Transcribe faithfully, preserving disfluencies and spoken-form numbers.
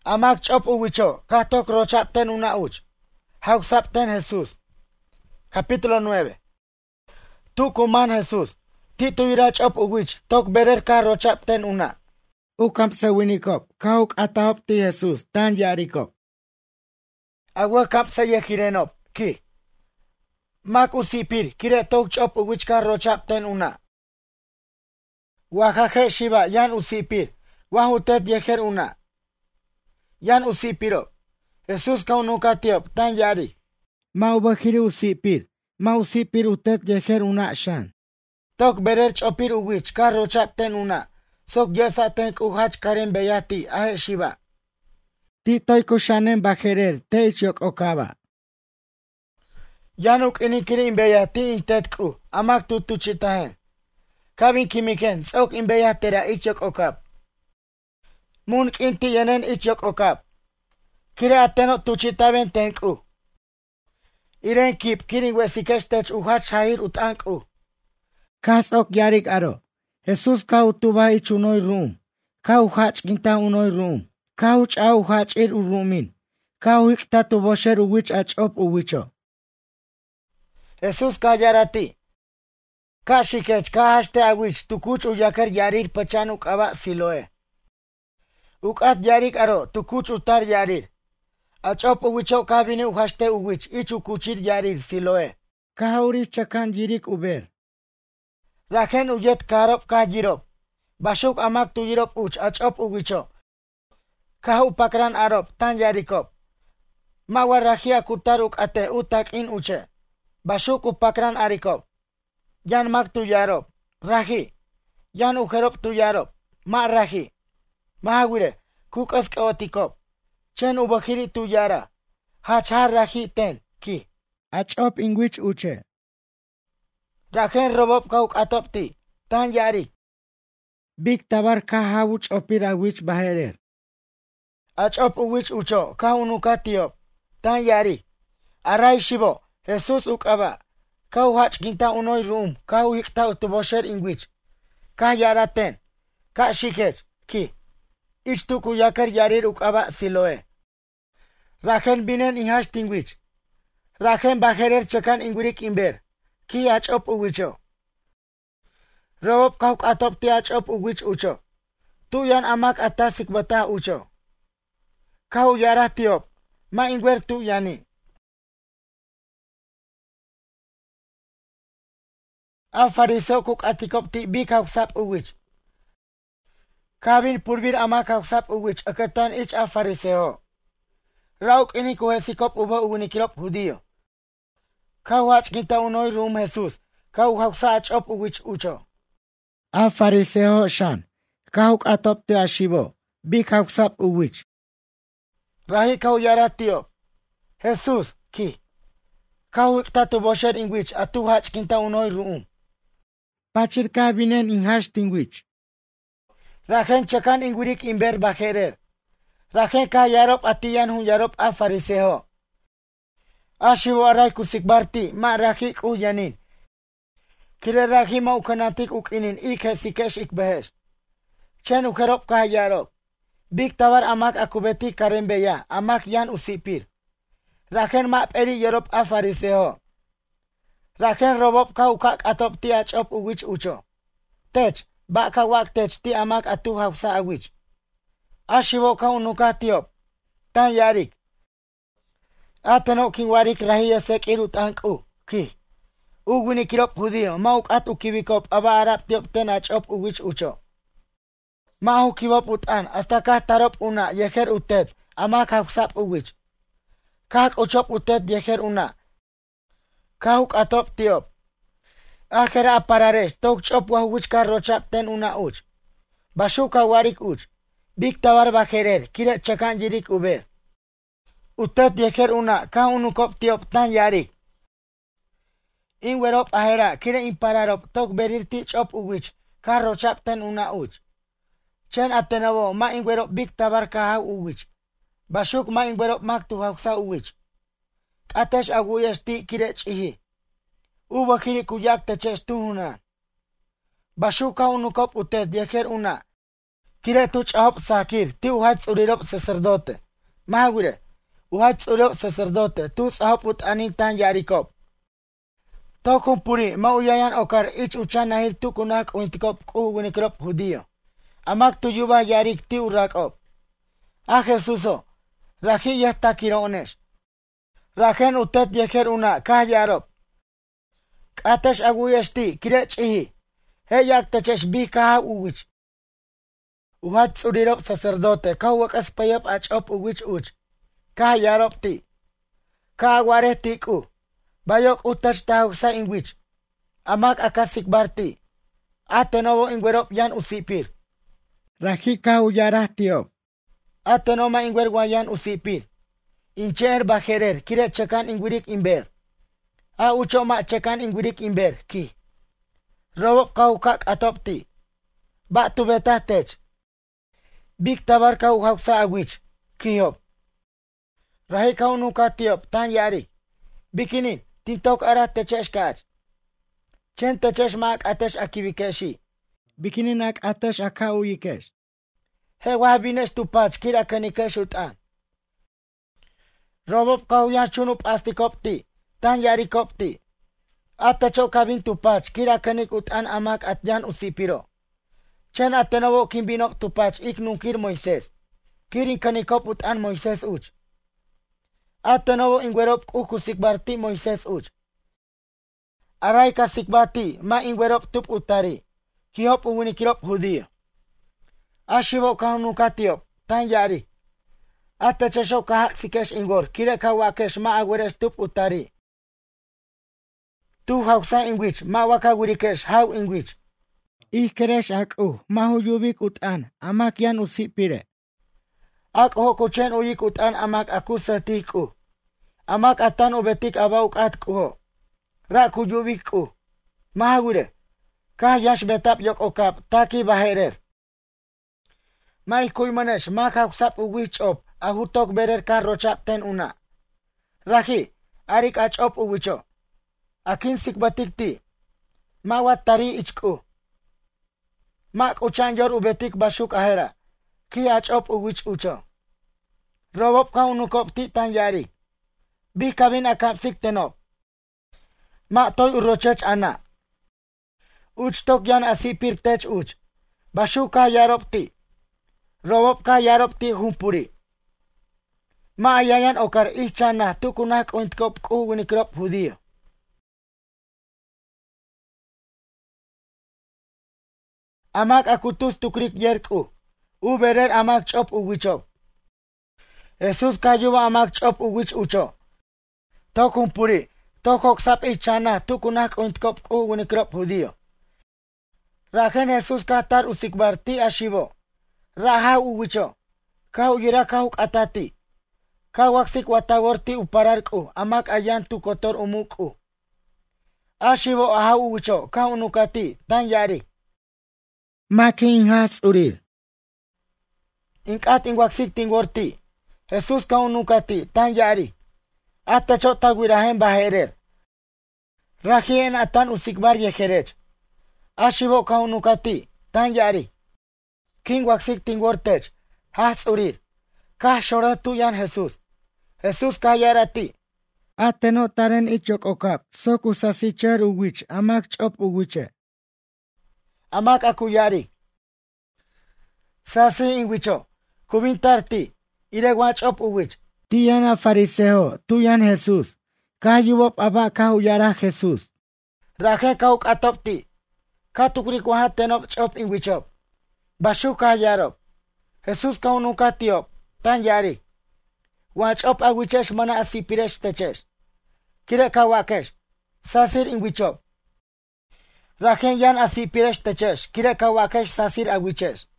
Amak chop uwicho, kahtok rochapten una uch. Hausapten Jesús. Capítulo nueve. Tu kuman Jesús. Ti tu ira chop uwich, tok berer ka rochapten una. Ukam se winikop, kauk atahop ti Jesús, tan yarikop. Agua kap se yekirenop, ki. Mak usipir, kire tok chop uwich ka rochapten una. Wajaje shiva, yan usipir, wahutet yeker una. Yan usipiro. Jesús kaunuka tiop, tan yari. Ma ubahiri usipir, ma usipir utet yeker una shan. Tok berer chopir uwich, ka rochapten una. Sok yesa tenk uhach karen beyati, ahe shiva. Ti toy kushanen bajerer, te ichok okaba. Yanuk inikiri imbeyati intetku, amak tutuchitahen. Kabin kimiken, sok imbeyatera ichok okab. Mun kinti yenen ichok okab. Kire ateno tuchitaben tenku. Iren kip kirin wesikestech uhach hahir utanku. Kas ok yarik aro. Jesús kau tuba ichunoi rum. Kau hach kinta unoi rum. Kau chau hach ir urumin. Kau hikta tubosher uwich achop uwicho. Jesús kayarati. Ka shikech ka hashte awich tukuch uyaker yarir pachan ukaba siloe. Ukat yarik aro tukuch utar yarir. Achop uwicho kabini uhashte uwich ich ukuchir yarir siloe. Kahauri chakan yirik uber. Raken uyet karop ka jirop. Bashuk amak tu yirop uch achop uwicho. Kahu pakran arop tan yarikop. Mawar rahia kutaruk ate utak in uche. Bashuk upakran arikop. Yan mak tu yarop. Rahi. Yan uherop tu yarop. Ma rahi. Mahawire. Kukas kaotikop. Chen ubahiri tu yara. Hachar rahi ten. Ki. Achop ingwich uche. Raken robop kauk atopti. Tan yarik. Big tabar kahawuch opira wich baherer. Achop uwich ucho. Kaunuka tiop. Tan yarik. Aray shibo. Jesús ukaba. Kau hach ginta unoi rum. Kau hikta utubosher ingwich. Ka yaraten. Ka shikech. Ki. Ichtuku yakar yarir ukaba siloe. Raken binen ihash tingwich. Raken baherer chekan ingwirik imber. Ki achop uwicho. Robop kauk atop ti achop uwich ucho. Tu yan amak atasik bata ucho. Kau yarah tiop. Ma ingwer tu yani. A fariseo kuk atikop ti bi kauk sap uwich. Kabin purvir ama kauk sap uwich akatan ich a fariseo. Rauk ini kuhesikop uba uwinikilop hudio. Kau hach kita unoi rum Jesús. Kau hausa achop uwich ucho. A fariseo shan. Kauk atop ti ashibo. Bi kauk sap uwich. Rahi kau yaratio. Jesús ki. Kau hikta tu bosher ingwich atu hach kita unoi rum. Pachir kabinen inhash tingwich. Raken chakan ingwirik imber bajerer. Raken ka yarop atiyan hun yarop a fariseo. Ashibo aray kusikbarti ma rakik u yanin. Kire raki ma ukanatik ukinin ik sikesh ik behesh. Chen ukerop ka yarop. Big tawar amak akubeti karembeya amak yan usipir. Raken ma peri yarop a fariseo. Raken robop ka ukak atop ti achop uwich ucho. Tech, baka wak tech ti amak atu hausa awich. Ashibo ka unuka tiop. Tan yarik. Atano king warik rahiya sekirut angku. Ki. Ugwini kirop hudio. Mauk at ukibikop aba arap tiop ten achop uwich ucho. Mahu kibop utan. Hasta kah tarop una yeker utet. Amak hausap uwich. Kak uchop utet yeker una. Kahuk atop tiop. Akhera apararesh. Tok chop wahuwich ka rochap ten una uch. Bashuka warik uch. Big tawar bajerer. Kire chakan yirik uber. Utet yeker una. Ka unukop tiop tan yarik. Inwerop ahera. Kire impararop. Tok berirti chop uwich. Ka rochap ten una uch. Chen atenavo. Ma inwerop big tabar kahaw uwich. Bashuk ma inwerop mak tu hausa uwich. Katesh aguyesh ti kire chihi. Uba kiri kuyak teches tu hunan. Bashuka unukop utet yeker una. Kire tu chahop sakir, ti uhaj tsurirop sacerdote. Mahagure, uhaj tsurop sacerdote, tu sahop ut anin tan yarikop. Tokun puri, ma uyayan okar ich uchan nahir tu kunak uintikop kuh winikrop judío. Amak tu yuba yarik ti urakop. A Jesuso, raji yahta kironesh. Rajen utet yeker una, kah yarop. Katesh aguyeshti, kire chihi. He yak techesh bi kaha uwich. Uhaj tsurirop sacerdote, kah wakas payop achop uwich uch. Kah yarop ti. Kah wareh tiku. Bayok utach tahuksa inwich. Amak akasik barti. Atenovo ingwerop yan usipir. Raji kah uyarah tiop. Atenoma ingwer guayan usipir. Incher bajerer, kire chekan ingwirik imber. A ucho ma chekan ingwirik imber, ki. Robop kaukak atopti. Ba tu betah tech. Big tabar kau hauksa awich, ki hop. Rahi kau nuka tiop, tan yari. Bikinin, tintok arat techesh kach. Chen techesh maak atesh akivikeshi. Bikinin ak atesh aka uyikesh. He wabinesh tupach, kira kanikesh utan. Robop kau yan chunup astikopti, tan yari kopti. Atacho kabin tupach, kira kanik utan amak at yan usipiro. Chen atenovo kimbinok tupach ik nunkir Moises. Kirin kanikop utan Moises uch. Atenovo ingwerop ukusikbarti Moises uch. Aray kasikbati ma ingwerop tup utari. Kihop uwinikirop judío. Ashivo kaunukatiop, tan yari. Atachesho kahak sikesh ingor, kire kawakesh ma agweresh tup utari. Tu hauksa ingwich, ma waka wirikesh hau ingwich. Ich keresh ak u, mahu yubik utan, amak yan usipire. Ak ho kuchen uyik utan amak aku setik u. Amak atan ubetik abauk at kuho. Ra ku yubik u. Mahagure. Kah yash betap yok okap, taki baherer. Mai kuy manesh, mak haksap uwich op, ahutok berer kah rochap ten una. Rahi, arik ach op uwicho. Akin sikbatik ti. Mawat tari ichku. Mak uchan yor ubetik basuk ahera. Ki ach op uwich ucho. Robop ka unukop ti tan yari. Bi kabin akapsik tenop. Mak toy urochech ana. Uch tok yan asipir tech uch. Basuk ka yarop ti. Robop ka yarop ti humpuri. Ma ayayan okar ichana tukunak uintkop ku winikrop judío. Amak akutus tukrik yerku. U berer amak chop uwichop. Jesus kayuba amak chop uwich ucho. Tokun puri. Tokok sap ichana tukunak uintkop ku winikrop judío. Rajen Jesus katar usikbarti ashivo. Raha uwicho. Kau yira kauk atati. Kawaksik watagorti upararku. Amak ayan tu kotor umuku. Ashivo aha uwicho. Kau nukati. Tan yari. Makin has urir. Inkat ingwaksik tingorti. Jesus kau nukati. Tan yari. Atacho tagwirahen baherer. Rahien atan usikbar yejerech. Ashivo kau nukati. Tan yari. King waksik tingortech. Has urir. Kah shoratu yan Jesus. Jesus kah yarati. Ateno taren ichok okap. Sok usasicher uwich. Amak chop uwiche. Amak aku yari. Sasi ingwicho. Kubintarti. Iregwan chop uwich. Tiyan fariseo. Tuyan Jesus. Kah yubop aba kah uyara Jesus. Raje kauk atopti. Kah tukrik wahat tenop chop ingwichop. Bashu kah yarop. Jesus kau nukatiop. Tan yari. Wach op agwichesh mana asipiresh techesh. Kire kawakesh. Sasir ingwichop. Rajen yan asipiresh techesh. Kire kawakesh sasir agwichesh.